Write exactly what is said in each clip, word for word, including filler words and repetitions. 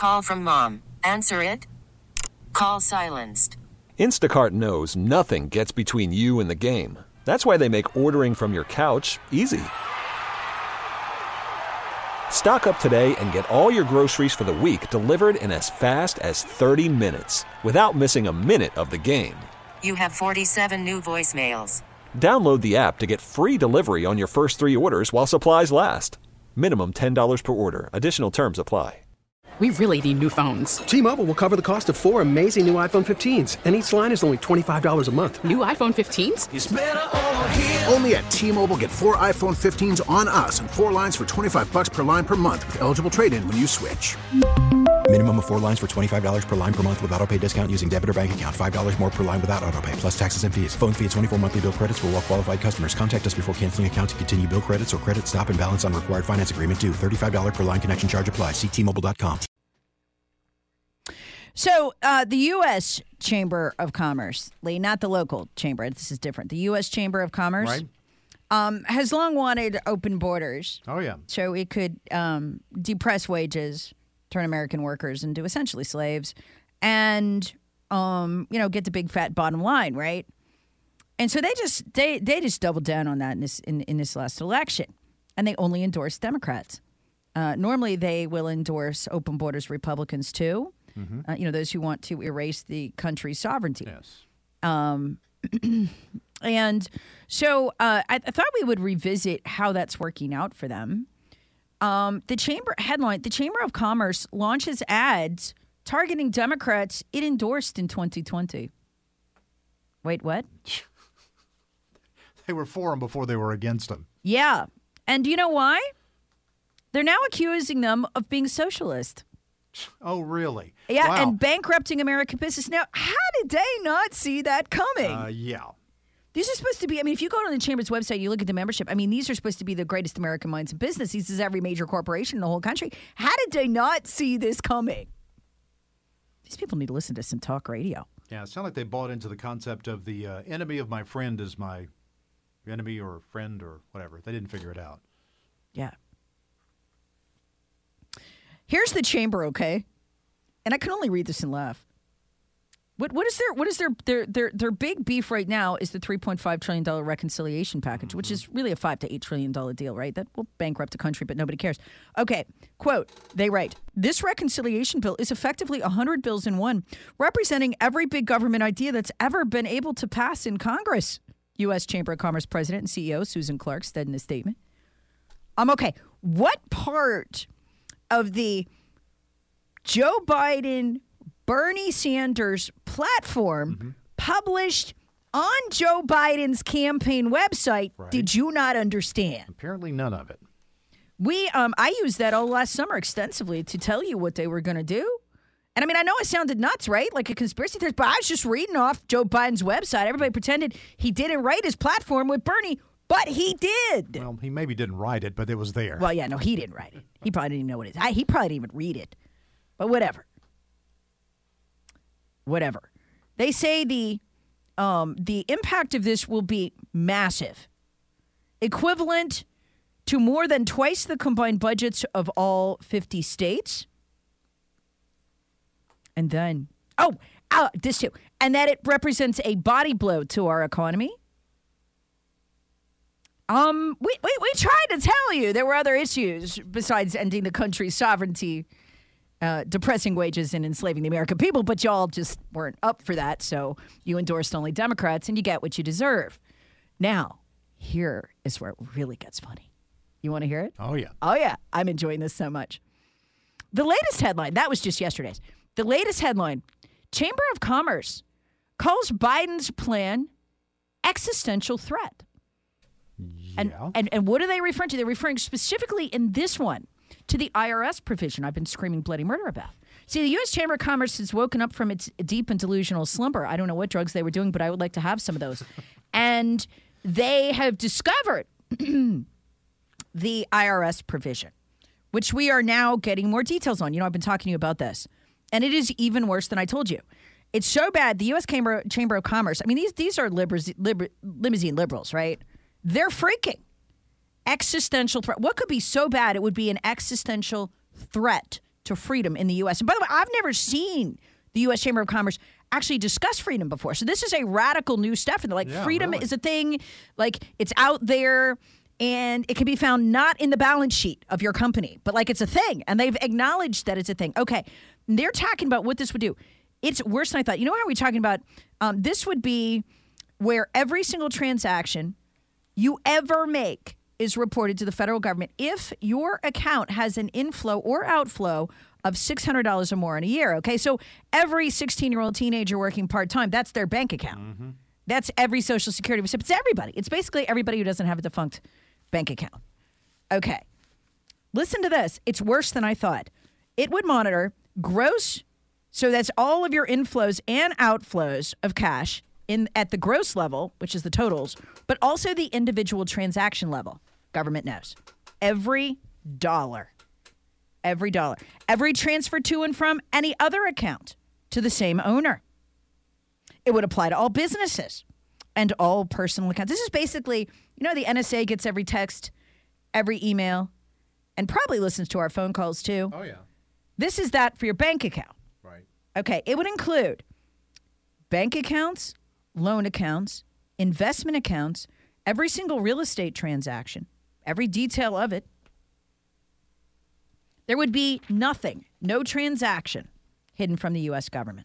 Call from mom. Answer it. Call silenced. Instacart knows nothing gets between you and the game. That's why they make ordering from your couch easy. Stock up today and get all your groceries for the week delivered in as fast as thirty minutes without missing a minute of the game. You have forty-seven new voicemails. Download the app to get free delivery on your first three orders while supplies last. Minimum ten dollars per order. Additional terms apply. We really need new phones. T-Mobile will cover the cost of four amazing new iPhone fifteens, and each line is only twenty-five dollars a month. New iPhone fifteens? It's better over here. Only at T-Mobile, get four iPhone fifteens on us and four lines for twenty-five bucks per line per month with eligible trade-in when you switch. Minimum of four lines for twenty-five dollars per line per month with autopay discount using debit or bank account. five dollars more per line without autopay, plus taxes and fees. Phone fee at twenty-four monthly bill credits for well-qualified customers. Contact us before canceling account to continue bill credits or credit stop and balance on required finance agreement due. thirty-five dollars per line connection charge applies. See T Mobile dot com. So uh, the U S Chamber of Commerce, Lee, not the local chamber. This is different. The U S Chamber of Commerce Right. um, has long wanted open borders. Oh, yeah. So it could um, depress wages, turn American workers into essentially slaves, and um, you know, get the big fat bottom line, right? And so they just they they just doubled down on that in this in, in this last election, and they only endorsed Democrats. Uh, normally, they will endorse open borders Republicans too. Mm-hmm. Uh, you know, those who want to erase the country's sovereignty. Yes. Um, and so uh, I, I thought we would revisit how that's working out for them. Um, the chamber headline: the Chamber of Commerce launches ads targeting Democrats it endorsed in twenty twenty. Wait, what? They were for them before they were against them. Yeah. And do you know why? They're now accusing them of being socialist. Oh, really? Yeah, Wow. and bankrupting American business. Now, how did they not see that coming? Uh, yeah. These are supposed to be, I mean, if you go to the Chamber's website, you look at the membership, I mean, these are supposed to be the greatest American minds in business. This is every major corporation in the whole country. How did they not see this coming? These people need to listen to some talk radio. Yeah, it sounded like they bought into the concept of the uh, enemy of my friend is my enemy or friend or whatever. They didn't figure it out. Yeah. Here's the chamber, okay? And I can only read this and laugh. What what is their what is their their their their big beef right now is the three point five trillion dollars reconciliation package, mm-hmm. which is really a five to eight trillion dollars deal, right? That will bankrupt the country, but nobody cares. Okay, quote, they write, this reconciliation bill is effectively one hundred bills in one, representing every big government idea that's ever been able to pass in Congress. U S Chamber of Commerce President and C E O Susan Clark said in a statement. Um, okay, what part of the Joe Biden, Bernie Sanders platform mm-hmm. published on Joe Biden's campaign website right. did you not understand? Apparently none of it. We, um, I used that all last summer extensively to tell you what they were going to do. And I mean, I know I sounded nuts, right? Like a conspiracy theorist, but I was just reading off Joe Biden's website. Everybody pretended he didn't write his platform with Bernie, but he did. Well, he maybe didn't write it, but it was there. Well, yeah, no, he didn't write it. He probably didn't even know what it is. I, he probably didn't even read it. But whatever. Whatever. They say the um, the impact of this will be massive, equivalent to more than twice the combined budgets of all fifty states. And then, oh, oh, this too. And that it represents a body blow to our economy. Um, we, we, we tried to tell you there were other issues besides ending the country's sovereignty, uh, depressing wages and enslaving the American people, but y'all just weren't up for that, so you endorsed only Democrats, and you get what you deserve. Now, here is where it really gets funny. You want to hear it? Oh, yeah. Oh, yeah. I'm enjoying this so much. The latest headline, that was just yesterday's. The latest headline, Chamber of Commerce calls Biden's plan existential threat. Yeah. And, and and what are they referring to? They're referring specifically in this one to the I R S provision I've been screaming bloody murder about. See, the U S Chamber of Commerce has woken up from its deep and delusional slumber. I don't know what drugs they were doing, but I would like to have some of those. And they have discovered the I R S provision, which we are now getting more details on. You know, I've been talking to you about this. And it is even worse than I told you. It's so bad, the U S Chamber, Chamber of Commerce, I mean, these these are libers, liber, limousine liberals, right? They're freaking. Existential threat. What could be so bad it would be an existential threat to freedom in the U S. And by the way, I've never seen the U S Chamber of Commerce actually discuss freedom before. So this is a radical new step. And they're like, Yeah, freedom really. is a thing. Like, it's out there. And it can be found not in the balance sheet of your company, but like it's a thing. And they've acknowledged that it's a thing. Okay. They're talking about what this would do. It's worse than I thought. You know how we're talking about? Um, this would be where every single transaction you ever make is reported to the federal government if your account has an inflow or outflow of six hundred dollars or more in a year. Okay. So every sixteen-year-old teenager working part-time, that's their bank account. Mm-hmm. That's every Social Security recipient. It's everybody. It's basically everybody who doesn't have a defunct bank account. Okay. Listen to this. It's worse than I thought. It would monitor gross, so that's all of your inflows and outflows of cash in at the gross level, which is the totals, but also the individual transaction level. Government knows. Every dollar. Every dollar. Every transfer to and from any other account to the same owner. It would apply to all businesses and all personal accounts. This is basically, you know, the N S A gets every text, every email, and probably listens to our phone calls too. Oh, yeah. This is that for your bank account. Right. Okay, it would include bank accounts, loan accounts, investment accounts, every single real estate transaction, every detail of it. There would be nothing, no transaction hidden from the U S government.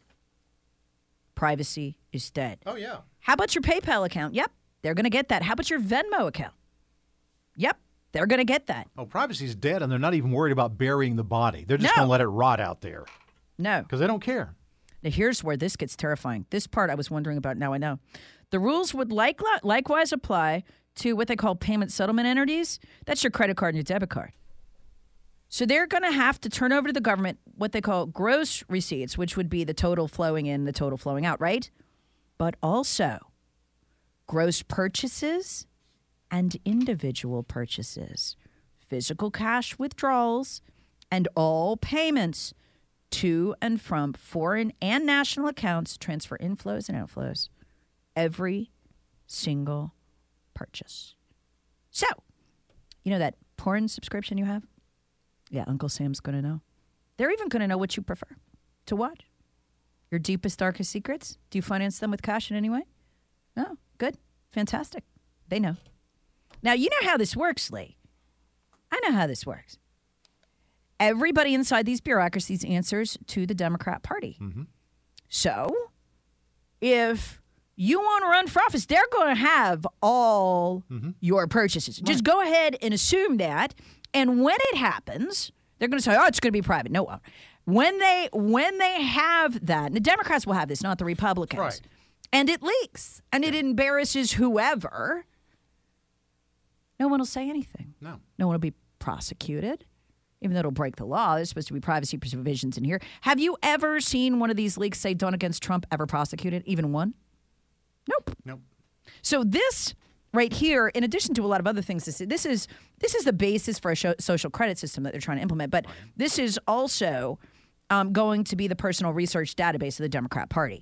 Privacy is dead. Oh, yeah. How about your PayPal account? Yep, they're going to get that. How about your Venmo account? Yep, they're going to get that. Oh, privacy's dead, and they're not even worried about burying the body. They're just No. going to let it rot out there No. because they don't care. Now, here's where this gets terrifying. This part I was wondering about, now I know. The rules would like, likewise apply to what they call payment settlement entities. That's your credit card and your debit card. So they're going to have to turn over to the government what they call gross receipts, which would be the total flowing in, the total flowing out, right? But also gross purchases and individual purchases, physical cash withdrawals, and all payments to and from foreign and national accounts, transfer inflows and outflows, every single purchase. So, you know that porn subscription you have? Yeah, Uncle Sam's going to know. They're even going to know what you prefer to watch. Your deepest, darkest secrets? Do you finance them with cash in any way? No. Good. Fantastic. They know. Now, you know how this works, Lee. I know how this works. Everybody inside these bureaucracies answers to the Democrat Party. Mm-hmm. So, if you want to run for office, they're going to have all Mm-hmm. your purchases. Just go ahead and assume that. And when it happens, they're going to say, oh, it's going to be private. No, it won't. When they, when they have that, and the Democrats will have this, not the Republicans, Right. and it leaks, and it embarrasses whoever, no one will say anything. No. No one will be prosecuted, even though it'll break the law. There's supposed to be privacy provisions in here. Have you ever seen one of these leaks say done against Trump ever prosecuted? Even one? Nope. Nope. So this right here, in addition to a lot of other things, this, this is this is the basis for a sho- social credit system that they're trying to implement. But this is also um, going to be the personal research database of the Democrat Party.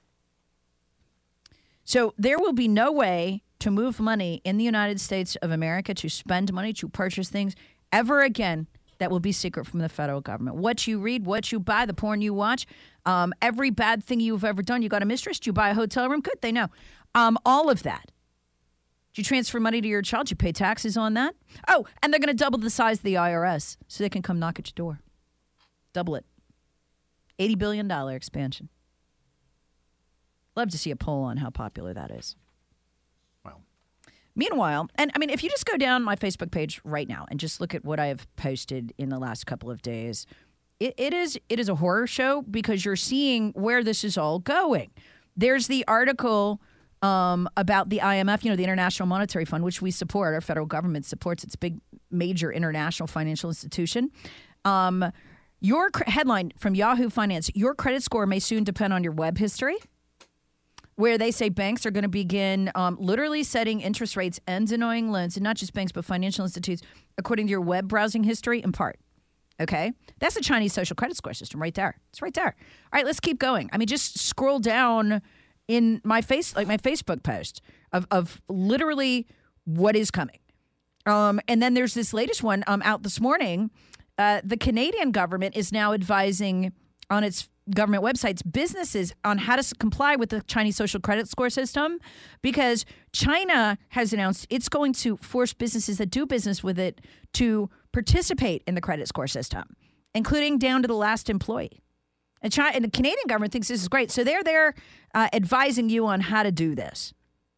So there will be no way to move money in the United States of America, to spend money, to purchase things ever again that will be secret from the federal government. What you read, what you buy, the porn you watch, um, every bad thing you've ever done. You got a mistress? Do you buy a hotel room? Good, they know. Um, all of that. Do you transfer money to your child? Do you pay taxes on that? Oh, and they're going to double the size of the I R S so they can come knock at your door. Double it. eighty billion dollars expansion. Love to see a poll on how popular that is. Well, Meanwhile, and I mean, if you just go down my Facebook page right now and just look at what I have posted in the last couple of days, it, it is it is a horror show because you're seeing where this is all going. There's the article um, about the I M F, you know, the International Monetary Fund, which we support. Our federal government supports. It's a big, major international financial institution. Um, your cr- headline from Yahoo Finance, your credit score may soon depend on your web history, where they say banks are going to begin um, literally setting interest rates and denying loans, and not just banks, but financial institutes, according to your web browsing history in part. Okay? That's the Chinese social credit score system right there. It's right there. All right, let's keep going. I mean, just scroll down in my face, like my Facebook post of, of literally what is coming. Um, and then there's this latest one um, out this morning Uh, the Canadian government is now advising on its government websites businesses on how to s- comply with the Chinese social credit score system, because China has announced it's going to force businesses that do business with it to participate in the credit score system, including down to the last employee. And, China, and the Canadian government thinks this is great. So they're there uh, advising you on how to do this.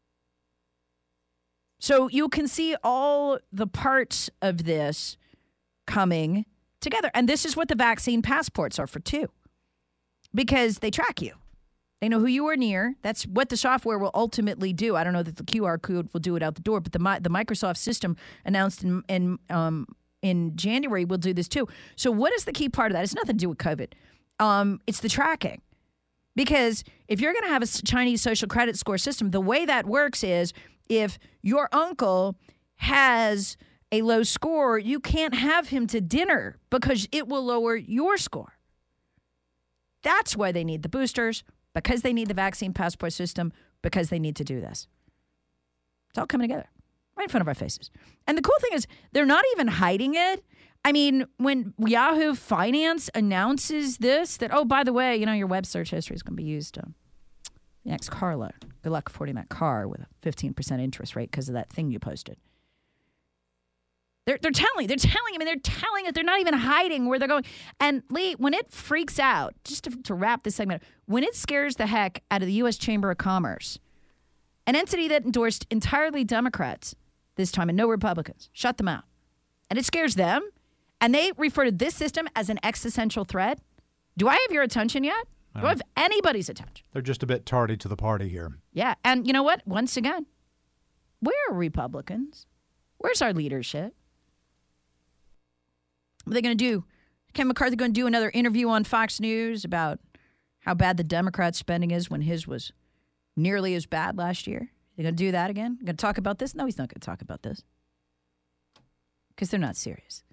So you can see all the parts of this coming together. And this is what the vaccine passports are for, too, because they track you. They know who you are near. That's what the software will ultimately do. I don't know that the Q R code will do it out the door, but the the Microsoft system announced in in, um, in January will do this, too. So what is the key part of that? It's nothing to do with COVID. Um, it's the tracking. Because if you're going to have a Chinese social credit score system, the way that works is if your uncle has a low score, you can't have him to dinner because it will lower your score. That's why they need the boosters, because they need the vaccine passport system, because they need to do this. It's all coming together right in front of our faces. And the cool thing is they're not even hiding it. I mean, when Yahoo Finance announces this, that, oh, by the way, you know, your web search history is going to be used to the next car loan. Good luck affording that car with a fifteen percent interest rate because of that thing you posted. They're, they're telling, they're telling, I mean, they're telling it. They're not even hiding where they're going. And Lee, when it freaks out, just to, to wrap this segment, when it scares the heck out of the U S Chamber of Commerce, an entity that endorsed entirely Democrats this time and no Republicans, shut them out. And it scares them. And they refer to this system as an existential threat. Do I have your attention yet? Do I have anybody's attention? They're just a bit tardy to the party here. Yeah. And you know what? Once again, where are Republicans? Where's our leadership? What are they going to do? Ken McCarthy going to do another interview on Fox News about how bad the Democrat spending is when his was nearly as bad last year? They're going to do that again? Going to talk about this? No, he's not going to talk about this. Because they're not serious.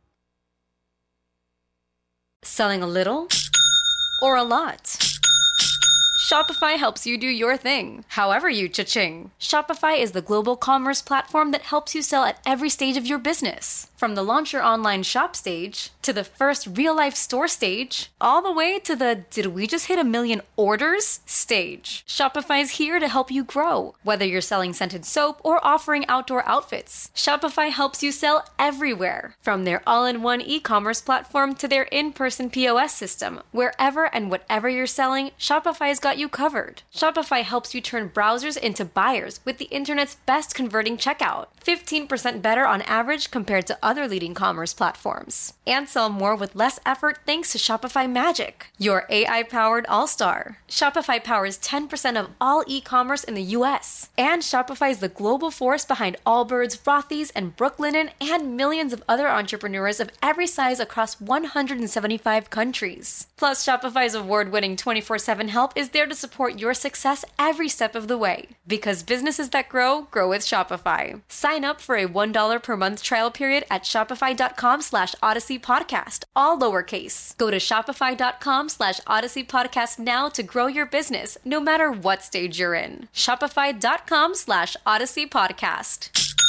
Selling a little or a lot? Shopify helps you do your thing, however you cha-ching. Shopify is the global commerce platform that helps you sell at every stage of your business. From the launch your online shop stage, to the first real-life store stage, all the way to the did we just hit a million orders stage. Shopify's here to help you grow. Whether you're selling scented soap or offering outdoor outfits, Shopify helps you sell everywhere. From their all-in-one e-commerce platform to their in-person P O S system, wherever and whatever you're selling, Shopify's got you covered. Shopify helps you turn browsers into buyers with the internet's best converting checkout. fifteen percent better on average compared to other leading commerce platforms. And sell more with less effort thanks to Shopify Magic, your A I-powered all-star. Shopify powers ten percent of all e-commerce in the U S. And Shopify is the global force behind Allbirds, Rothy's, and Brooklinen, and millions of other entrepreneurs of every size across one hundred seventy-five countries. Plus, Shopify's award-winning twenty-four seven help is there to support your success every step of the way. Because businesses that grow, grow with Shopify. Sign up for a one dollar per month trial period at shopify.com slash Odyssey Podcast, all lowercase. Go to shopify.com slash Odyssey Podcast now to grow your business, no matter what stage you're in. Shopify.com slash Odyssey Podcast.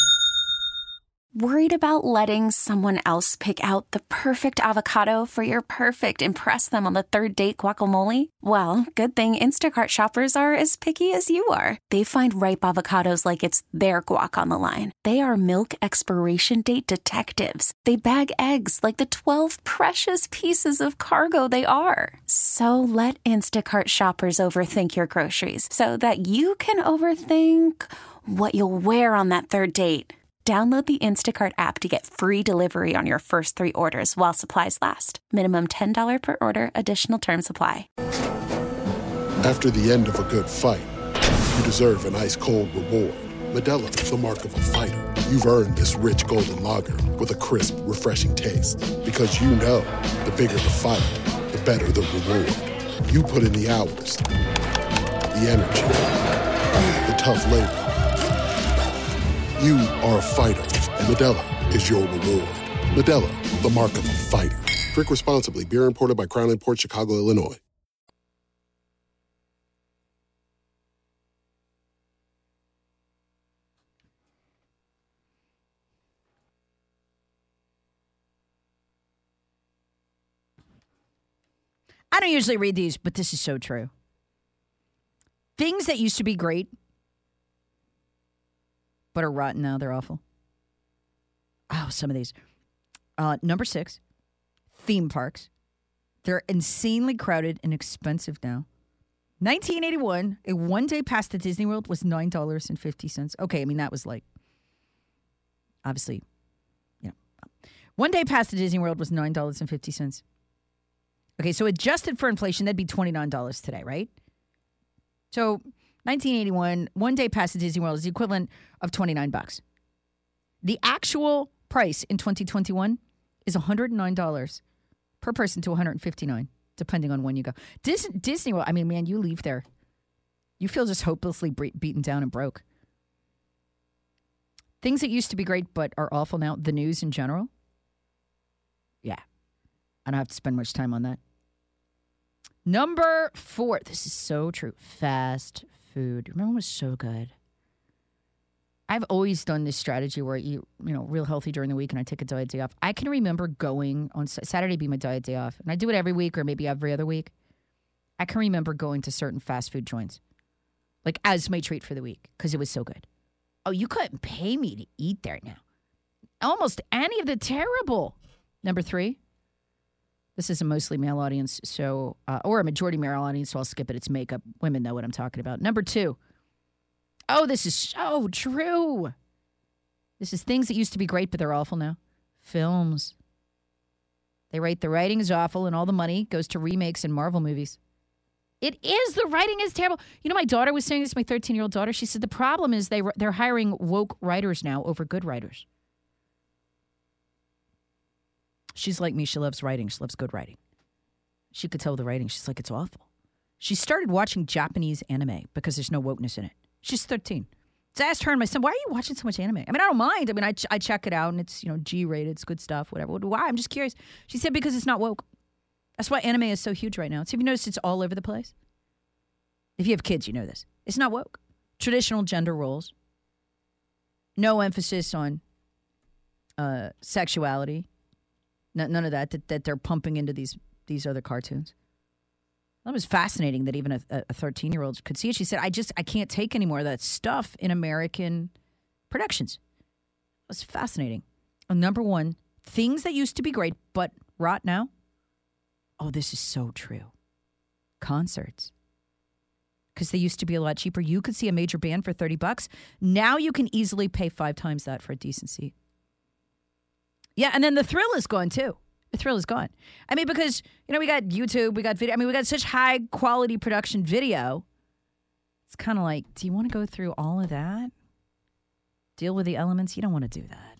Worried about letting someone else pick out the perfect avocado for your perfect impress them on the third date guacamole? Well, good thing Instacart shoppers are as picky as you are. They find ripe avocados like it's their guac on the line. They are milk expiration date detectives. They bag eggs like the twelve precious pieces of cargo they are. So let Instacart shoppers overthink your groceries so that you can overthink what you'll wear on that third date. Download the Instacart app to get free delivery on your first three orders while supplies last. Minimum ten dollars per order. Additional terms apply. After the end of a good fight, you deserve an ice-cold reward. Modelo is the mark of a fighter. You've earned this rich golden lager with a crisp, refreshing taste. Because you know, the bigger the fight, the better the reward. You put in the hours, the energy, the tough labor. You are a fighter, and Modelo is your reward. Modelo, the mark of a fighter. Drink responsibly. Beer imported by Crown Imports, Chicago, Illinois. I don't usually read these, but this is so true. Things that used to be great, but are rotten now. They're awful. Oh, some of these. Uh, number six, theme parks. They're insanely crowded and expensive now. nineteen eighty-one, a one-day pass to Disney World was nine dollars and fifty cents. Okay, I mean, that was like, obviously, you know. One-day pass to Disney World was nine dollars and fifty cents. Okay, so adjusted for inflation, that'd be twenty-nine dollars today, right? So nineteen eighty-one, one-day pass to Disney World is the equivalent of twenty-nine bucks. The actual price in twenty twenty-one is one hundred nine dollars per person to one hundred fifty-nine dollars, depending on when you go. Dis- Disney World, I mean, man, you leave there, you feel just hopelessly bre- beaten down and broke. Things that used to be great but are awful now, the news in general. Yeah, I don't have to spend much time on that. Number four, this is so true, fast food. Remember when it was so good? I've always done this strategy where I eat, you know, real healthy during the week and I take a diet day off. I can remember going on Saturday be my diet day off, and I do it every week or maybe every other week. I can remember going to certain fast food joints, like as my treat for the week, because it was so good. Oh, you couldn't pay me to eat there now. Almost any of the terrible. Number three, this is a mostly male audience, so uh, or a majority male audience, so I'll skip it. It's makeup. Women know what I'm talking about. Number two. Oh, this is so true. This is things that used to be great, but they're awful now. Films. They write the writing is awful, and all the money goes to remakes and Marvel movies. It is. The writing is terrible. You know, my daughter was saying this, my thirteen-year-old daughter. She said the problem is they, they're hiring woke writers now over good writers. She's like me. She loves writing. She loves good writing. She could tell the writing. She's like, it's awful. She started watching Japanese anime because there's no wokeness in it. She's thirteen. So I asked her and my son, why are you watching so much anime? I mean, I don't mind. I mean, I, ch- I check it out and it's, you know, G-rated. It's good stuff, whatever. Why? I'm just curious. She said because it's not woke. That's why anime is so huge right now. So have you noticed it's all over the place? If you have kids, you know this. It's not woke. Traditional gender roles. No emphasis on uh, sexuality. No, none of that, that that they're pumping into these these other cartoons. That was fascinating that even a, a thirteen-year-old could see it. She said, I just, I can't take any more of that stuff in American productions. It was fascinating. And number one, things that used to be great but rot now. Oh, this is so true. Concerts. Because they used to be a lot cheaper. You could see a major band for thirty bucks. Now you can easily pay five times that for a decent seat. Yeah, and then the thrill is gone, too. The thrill is gone. I mean, because, you know, we got YouTube, we got video. I mean, we got such high quality production video. It's kind of like, do you want to go through all of that? Deal with the elements? You don't want to do that.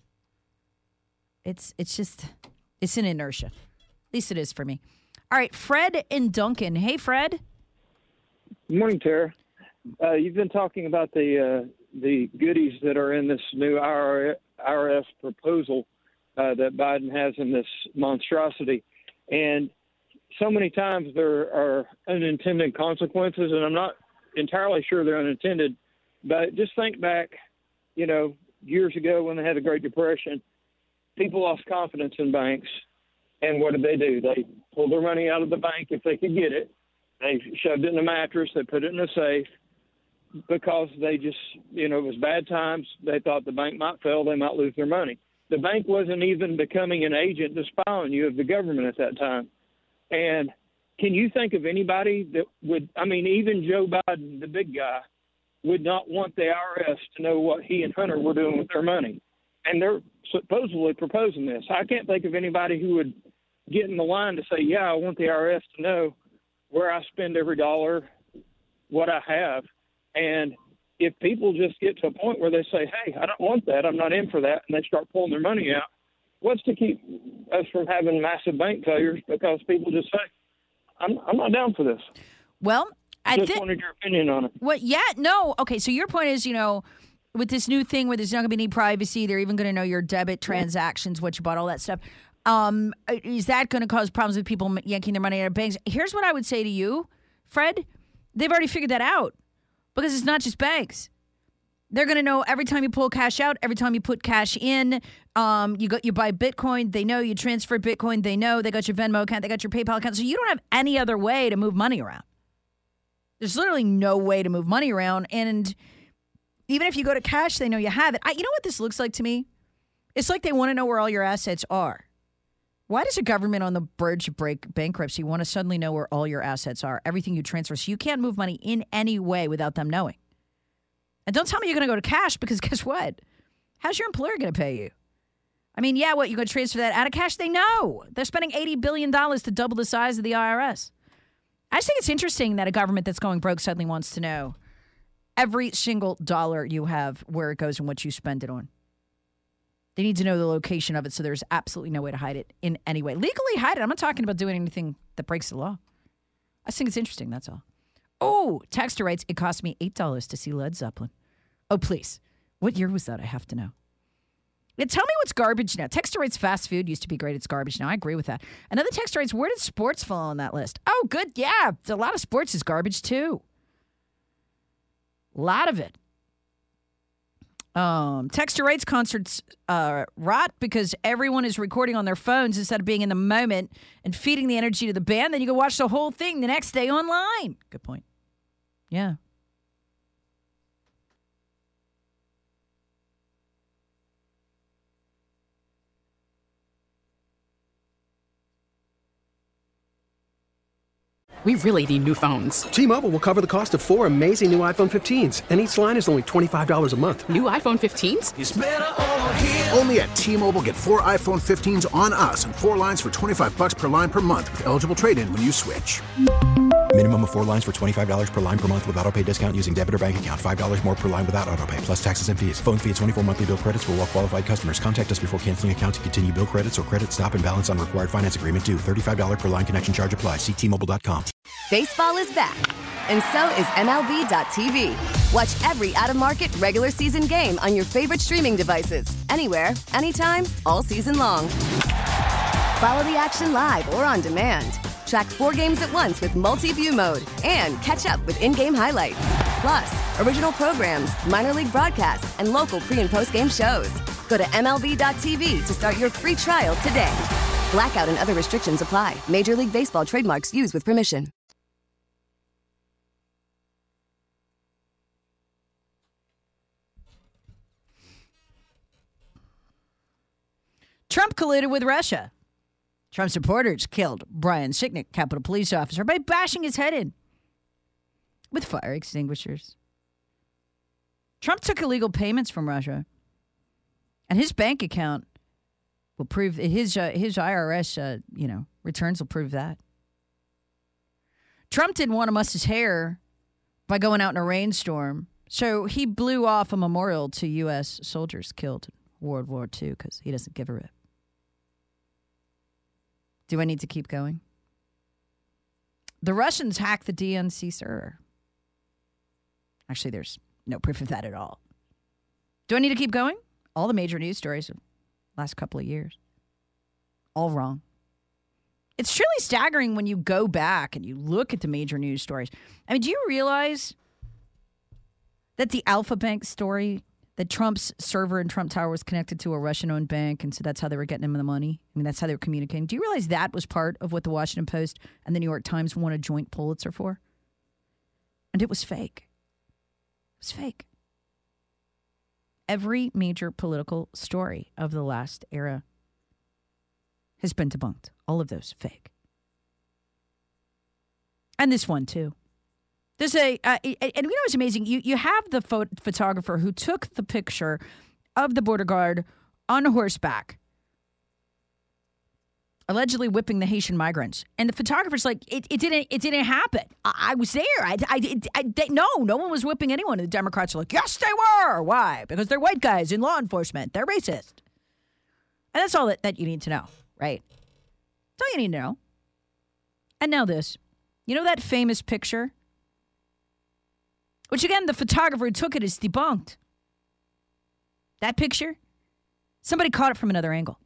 It's it's just, it's an inertia. At least it is for me. All right, Fred in Duncan. Hey, Fred. Good morning, Tara. Uh, you've been talking about the uh, the goodies that are in this new I R S proposal Uh, that Biden has in this monstrosity. And so many times there are unintended consequences, and I'm not entirely sure they're unintended, but just think back, you know, years ago when they had the Great Depression, people lost confidence in banks, and what did they do? They pulled their money out of the bank if they could get it. They shoved it in a mattress. They put it in a safe because they just, you know, it was bad times. They thought the bank might fail. They might lose their money. The bank wasn't even becoming an agent to spy on you of the government at that time. And can you think of anybody that would, I mean, even Joe Biden, the big guy, would not want the I R S to know what he and Hunter were doing with their money. And they're supposedly proposing this. I can't think of anybody who would get in the line to say, yeah, I want the I R S to know where I spend every dollar, what I have. And if people just get to a point where they say, hey, I don't want that, I'm not in for that, and they start pulling their money out, what's to keep us from having massive bank failures because people just say, I'm, I'm not down for this? Well, I just thi- wanted your opinion on it. Well, yeah, no. Okay, so your point is, you know, with this new thing where there's not going to be any privacy, they're even going to know your debit transactions, what you bought, all that stuff. Um, is that going to cause problems with people yanking their money out of banks? Here's what I would say to you, Fred. They've already figured that out. Because it's not just banks. They're going to know every time you pull cash out, every time you put cash in. Um, you go, you buy Bitcoin. They know you transfer Bitcoin. They know they got your Venmo account. They got your PayPal account. So you don't have any other way to move money around. There's literally no way to move money around. And even if you go to cash, they know you have it. I, you know what this looks like to me? It's like they want to know where all your assets are. Why does a government on the verge of break bankruptcy want to suddenly know where all your assets are, everything you transfer? So you can't move money in any way without them knowing. And don't tell me you're going to go to cash, because guess what? How's your employer going to pay you? I mean, yeah, what, you're going to transfer that out of cash? They know. They're spending eighty billion dollars to double the size of the I R S. I just think it's interesting that a government that's going broke suddenly wants to know every single dollar you have, where it goes and what you spend it on. They need to know the location of it, so there's absolutely no way to hide it in any way. Legally hide it. I'm not talking about doing anything that breaks the law. I just think it's interesting, that's all. Oh, Texter writes, it cost me eight dollars to see Led Zeppelin. Oh, please. What year was that? I have to know. Yeah, tell me what's garbage now. Texter writes, fast food used to be great. It's garbage now. I agree with that. Another texter writes, where did sports fall on that list? Oh, good. Yeah, a lot of sports is garbage, too. A lot of it. Um, Texter writes, concerts uh, rot because everyone is recording on their phones instead of being in the moment and feeding the energy to the band. Then you can watch the whole thing the next day online. Good point. Yeah. We really need new phones. T-Mobile will cover the cost of four amazing new iPhone fifteens, and each line is only twenty-five dollars a month. New iPhone fifteens? It's better over here. Only at T-Mobile, get four iPhone fifteens on us and four lines for twenty-five bucks per line per month with eligible trade-in when you switch. Minimum of four lines for twenty-five dollars per line per month with autopay discount using debit or bank account. five dollars more per line without autopay, plus taxes and fees. Phone fee at twenty-four monthly bill credits for well-qualified customers. Contact us before canceling account to continue bill credits or credit stop and balance on required finance agreement due. thirty-five dollars per line connection charge applies. See T Mobile dot com. Baseball is back, and so is M L B dot T V. Watch every out-of-market regular season game on your favorite streaming devices. Anywhere, anytime, all season long. Follow the action live or on demand. Track four games at once with multi-view mode and catch up with in-game highlights. Plus, original programs, minor league broadcasts, and local pre- and post-game shows. Go to M L B dot T V to start your free trial today. Blackout and other restrictions apply. Major League Baseball trademarks used with permission. Trump colluded with Russia. Trump supporters killed Brian Sicknick, Capitol Police officer, by bashing his head in with fire extinguishers. Trump took illegal payments from Russia, and his bank account will prove his uh, his I R S uh, you know returns will prove that. Trump didn't want to muss his hair by going out in a rainstorm, so he blew off a memorial to U S soldiers killed in World War Two because he doesn't give a rip. Do I need to keep going? The Russians hacked the D N C server. Actually, there's no proof of that at all. Do I need to keep going? All the major news stories of the last couple of years. All wrong. It's truly staggering when you go back and you look at the major news stories. I mean, do you realize that the Alpha Bank story, that Trump's server in Trump Tower was connected to a Russian-owned bank, and so that's how they were getting him the money? I mean, that's how they were communicating. Do you realize that was part of what the Washington Post and the New York Times won a joint Pulitzer for? And it was fake. It was fake. Every major political story of the last era has been debunked. All of those fake. And this one, too. There's a, uh, and you know what's amazing? You you have the pho- photographer who took the picture of the border guard on horseback, allegedly whipping the Haitian migrants. And the photographer's like, it, it didn't it didn't happen. I, I was there. I, I, it, I they, no, no one was whipping anyone. And the Democrats are like, yes, they were. Why? Because they're white guys in law enforcement. They're racist. And that's all that, that you need to know, right? That's all you need to know. And now this. You know that famous picture? Which, again, the photographer who took it is debunked. That picture, somebody caught it from another angle.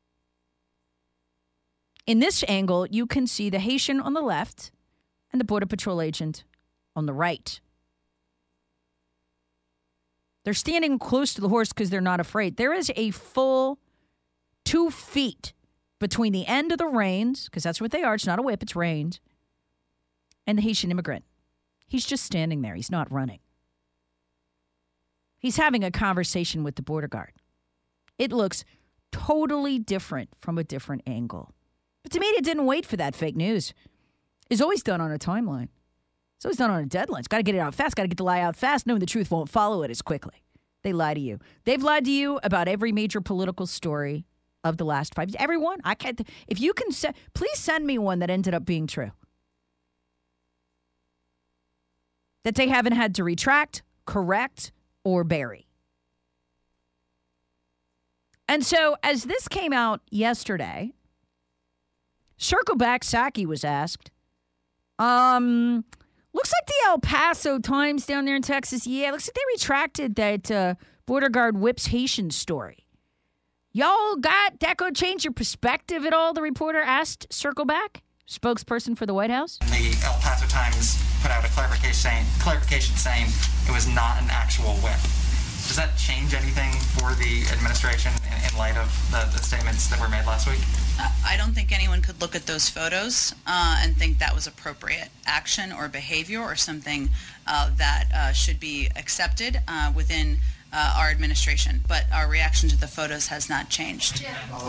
In this angle, you can see the Haitian on the left and the Border Patrol agent on the right. They're standing close to the horse because they're not afraid. There is a full two feet between the end of the reins, because that's what they are. It's not a whip, it's reins, and the Haitian immigrant. He's just standing there. He's not running. He's having a conversation with the border guard. It looks totally different from a different angle. But the media didn't wait for that fake news. It's always done on a timeline. It's always done on a deadline. It's got to get it out fast. Got to get the lie out fast, knowing the truth won't follow it as quickly. They lie to you. They've lied to you about every major political story of the last five years. Everyone. I can't. If you can, se- please send me one that ended up being true. That they haven't had to retract, correct, or bury. And so, as this came out yesterday, Circle Back Psaki was asked, um, looks like the El Paso Times down there in Texas, yeah, looks like they retracted that uh, border guard whips Haitian story. Y'all got, that going to change your perspective at all, the reporter asked Circle Back, spokesperson for the White House. The El Paso Times put out a clarification saying, clarification saying it was not an actual whip. Does that change anything for the administration in, in light of the, the statements that were made last week? I don't think anyone could look at those photos uh, and think that was appropriate action or behavior or something uh, that uh, should be accepted uh, within uh, our administration. But our reaction to the photos has not changed.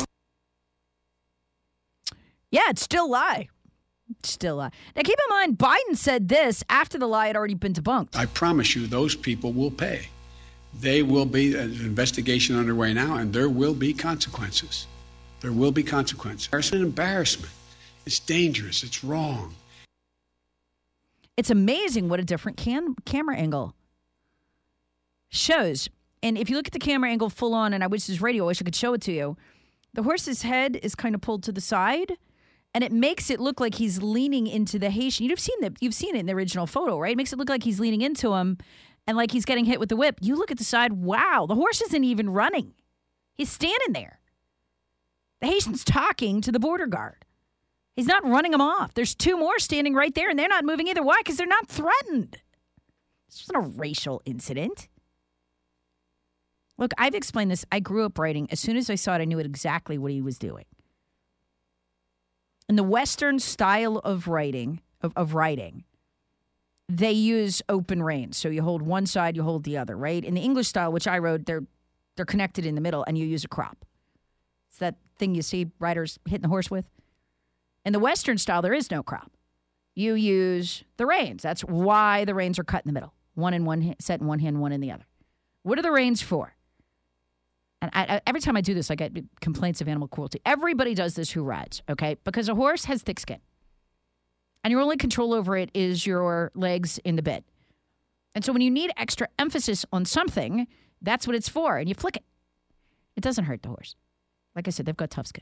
Yeah, it's still a lie. Still a lie. Now, keep in mind, Biden said this after the lie had already been debunked. I promise you those people will pay. They will be an investigation underway now, and there will be consequences. There will be consequences. It's an embarrassment. It's dangerous. It's wrong. It's amazing what a different cam- camera angle shows. And if you look at the camera angle full on, and I wish this was radio, I wish I could show it to you, the horse's head is kind of pulled to the side, and it makes it look like he's leaning into the Haitian. You've seen the, you've seen it in the original photo, right? It makes it look like he's leaning into him and like he's getting hit with the whip. You look at the side, wow, the horse isn't even running. He's standing there. The Haitian's talking to the border guard. He's not running them off. There's two more standing right there, and they're not moving either. Why? Because they're not threatened. This wasn't a racial incident. Look, I've explained this. I grew up writing. As soon as I saw it, I knew exactly what he was doing. In the Western style of writing, of, of writing, they use open reins. So you hold one side, you hold the other, right? In the English style, which I wrote, they're they're connected in the middle, and you use a crop. It's that thing you see riders hitting the horse with. In the Western style, there is no crop. You use the reins. That's why the reins are cut in the middle. One in one, set in one hand, one in the other. What are the reins for? And I, I, every time I do this, I get complaints of animal cruelty. Everybody does this who rides, okay? Because a horse has thick skin. And your only control over it is your legs in the bit. And so when you need extra emphasis on something, that's what it's for. And you flick it. It doesn't hurt the horse. Like I said, they've got tough skin.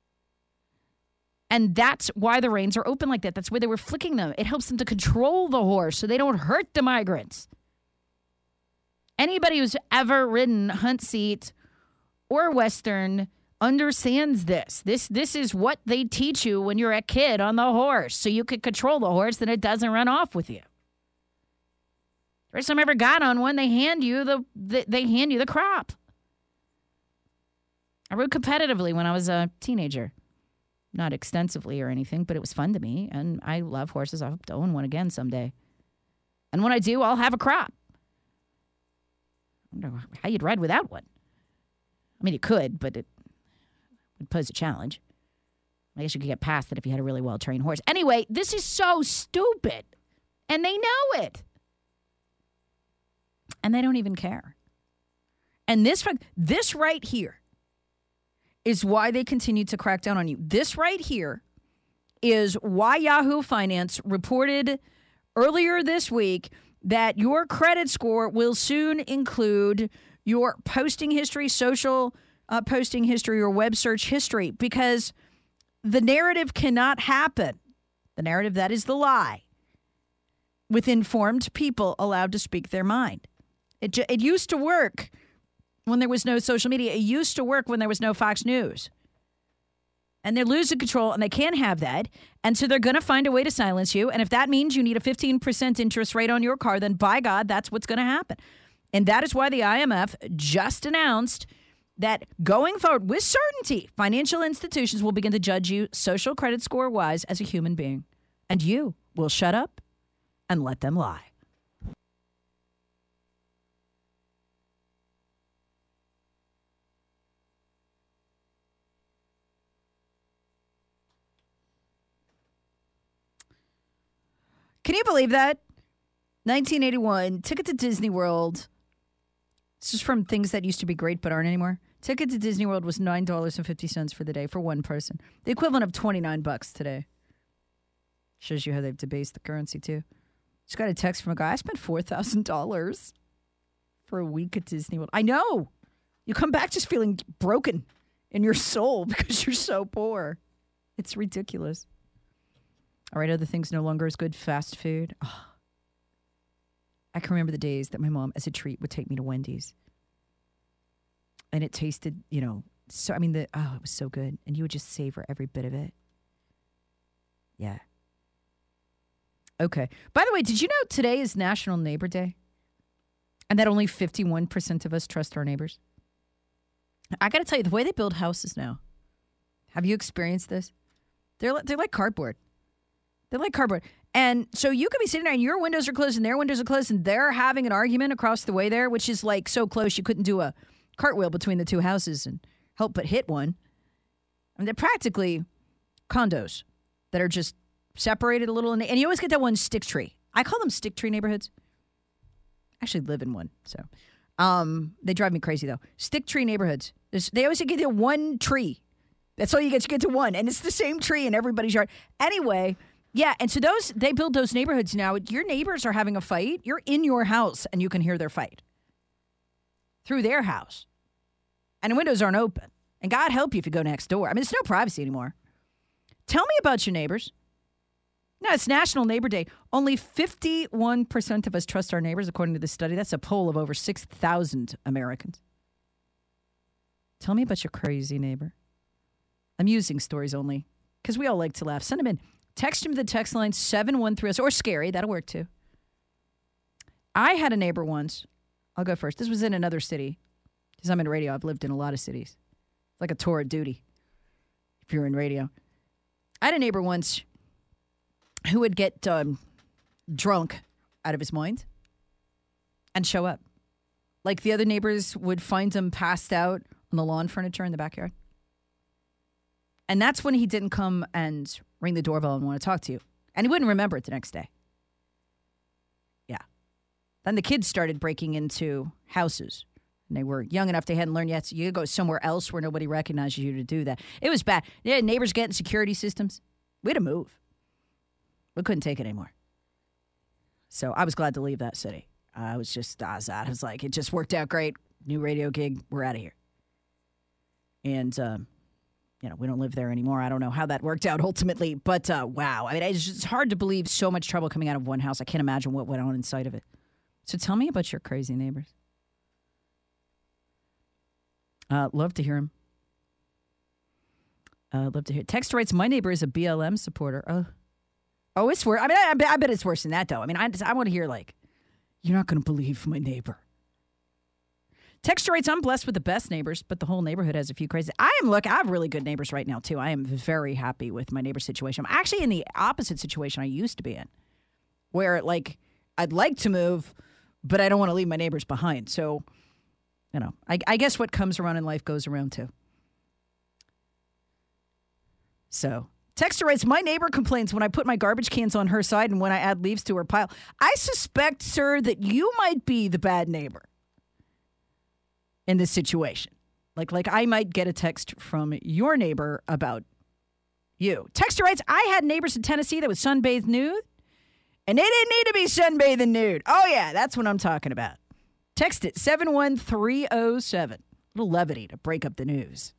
And that's why the reins are open like that. That's why they were flicking them. It helps them to control the horse so they don't hurt the migrants. Anybody who's ever ridden hunt seat or Western understands this. This this is what they teach you when you're a kid on the horse, so you can control the horse and it doesn't run off with you. First time I ever got on one, they hand you the, the they hand you the crop. I rode competitively when I was a teenager. Not extensively or anything, but it was fun to me, and I love horses. I hope to own one again someday. And when I do, I'll have a crop. I don't know how you'd ride without one. I mean, you could, but it would pose a challenge. I guess you could get past that if you had a really well-trained horse. Anyway, this is so stupid, and they know it. And they don't even care. And this, this right here is why they continue to crack down on you. This right here is why Yahoo Finance reported earlier this week that your credit score will soon include your posting history, social uh, posting history, or web search history, because the narrative cannot happen. The narrative, that is the lie, with informed people allowed to speak their mind. It, it used to work when there was no social media. It used to work when there was no Fox News. And they're losing control, and they can't have that. And so they're going to find a way to silence you. And if that means you need a fifteen percent interest rate on your car, then by God, that's what's going to happen. And that is why the I M F just announced that going forward, with certainty, financial institutions will begin to judge you social credit score-wise as a human being. And you will shut up and let them lie. Can you believe that? nineteen eighty-one, ticket to Disney World. This is from things that used to be great but aren't anymore. Ticket to Disney World was nine dollars and fifty cents for the day for one person. The equivalent of twenty-nine bucks today. Shows you how they've debased the currency, too. Just got a text from a guy. I spent four thousand dollars for a week at Disney World. I know. You come back just feeling broken in your soul because you're so poor. It's ridiculous. All right, other things no longer as good. Fast food. Oh. I can remember the days that my mom, as a treat, would take me to Wendy's. And it tasted, you know, so, I mean, the oh, it was so good. And you would just savor every bit of it. Yeah. Okay. By the way, did you know today is National Neighbor Day? And that only fifty-one percent of us trust our neighbors? I got to tell you, the way they build houses now, have you experienced this? They're, they're like cardboard. They're like cardboard. And so you could be sitting there and your windows are closed and their windows are closed and they're having an argument across the way there, which is like so close you couldn't do a cartwheel between the two houses and help but hit one. I mean, they're practically condos that are just separated a little. And you always get that one stick tree. I call them stick tree neighborhoods. I actually live in one, so um, they drive me crazy, though. Stick tree neighborhoods. There's, they always get you one tree. That's all you get. You get to one. And it's the same tree in everybody's yard. Anyway... Yeah, and so those they build those neighborhoods now. Your neighbors are having a fight. You're in your house, and you can hear their fight through their house. And the windows aren't open. And God help you if you go next door. I mean, there's no privacy anymore. Tell me about your neighbors. No, it's National Neighbor Day. Only fifty-one percent of us trust our neighbors, according to this study. That's a poll of over six thousand Americans. Tell me about your crazy neighbor. Amusing stories only, because we all like to laugh. Send them in. Text him to the text line seven one three oh, or scary. That'll work too. I had a neighbor once. I'll go first. This was in another city. Because I'm in radio. I've lived in a lot of cities. It's like a tour of duty if you're in radio. I had a neighbor once who would get um, drunk out of his mind and show up. Like the other neighbors would find him passed out on the lawn furniture in the backyard. And that's when he didn't come and ring the doorbell and want to talk to you. And he wouldn't remember it the next day. Yeah. Then the kids started breaking into houses. And they were young enough they hadn't learned yet. So you go somewhere else where nobody recognizes you to do that. It was bad. Yeah, neighbors getting security systems. We had to move. We couldn't take it anymore. So I was glad to leave that city. I was just, I was out. I was like, it just worked out great. New radio gig. We're out of here. And, um, you know, we don't live there anymore. I don't know how that worked out ultimately, but uh, wow. I mean, it's just hard to believe so much trouble coming out of one house. I can't imagine what went on inside of it. So tell me about your crazy neighbors. Uh, love to hear him. Uh, love to hear. Text writes, my neighbor is a B L M supporter. Oh, oh, it's worse. I mean, I, I bet it's worse than that, though. I mean, I, just, I want to hear, like, you're not going to believe my neighbor. Texter writes, I'm blessed with the best neighbors, but the whole neighborhood has a few crazy. I am, look, I have really good neighbors right now, too. I am very happy with my neighbor situation. I'm actually in the opposite situation I used to be in, where, like, I'd like to move, but I don't want to leave my neighbors behind. So, you know, I, I guess what comes around in life goes around, too. So, Texter writes, my neighbor complains when I put my garbage cans on her side and when I add leaves to her pile. I suspect, sir, that you might be the bad neighbor in this situation. Like, like I might get a text from your neighbor about you. Texter writes, I had neighbors in Tennessee that was sunbathed nude, and they didn't need to be sunbathing nude. Oh, yeah, that's what I'm talking about. Text it, seven one three oh seven. A little levity to break up the news.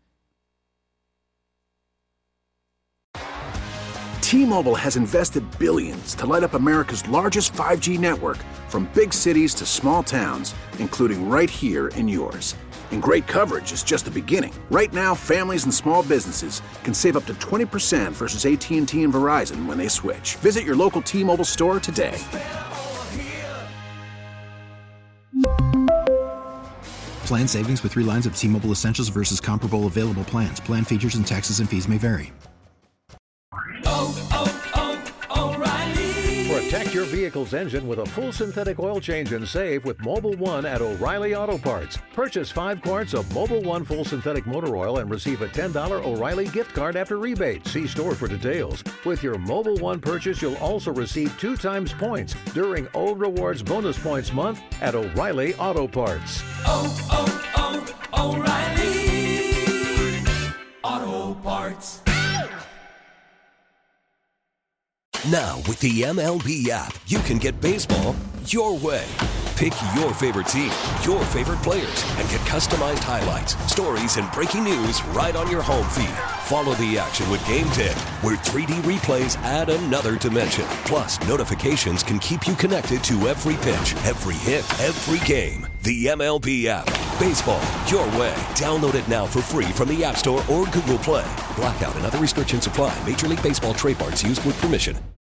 T-Mobile has invested billions to light up America's largest five G network, from big cities to small towns, including right here in yours. And great coverage is just the beginning. Right now, families and small businesses can save up to twenty percent versus A T and T and Verizon when they switch. Visit your local T-Mobile store today. Plan savings with three lines of T-Mobile Essentials versus comparable available plans. Plan features and taxes and fees may vary. Oh, oh, oh, O'Reilly. Protect your vehicle's engine with a full synthetic oil change and save with Mobil one at O'Reilly Auto Parts. Purchase five quarts of Mobil one full synthetic motor oil and receive a ten dollars O'Reilly gift card after rebate. See store for details. With your Mobil one purchase, you'll also receive two times points during O Rewards Bonus Points Month at O'Reilly Auto Parts. Oh, oh, oh, O'Reilly Auto Parts. Now, with the M L B app, you can get baseball your way. Pick your favorite team, your favorite players, and get customized highlights, stories, and breaking news right on your home feed. Follow the action with Game Tip, where three D replays add another dimension. Plus, notifications can keep you connected to every pitch, every hit, every game. The M L B app. Baseball your way. Download it now for free from the App Store or Google Play. Blackout and other restrictions apply. Major League Baseball trademarks used with permission.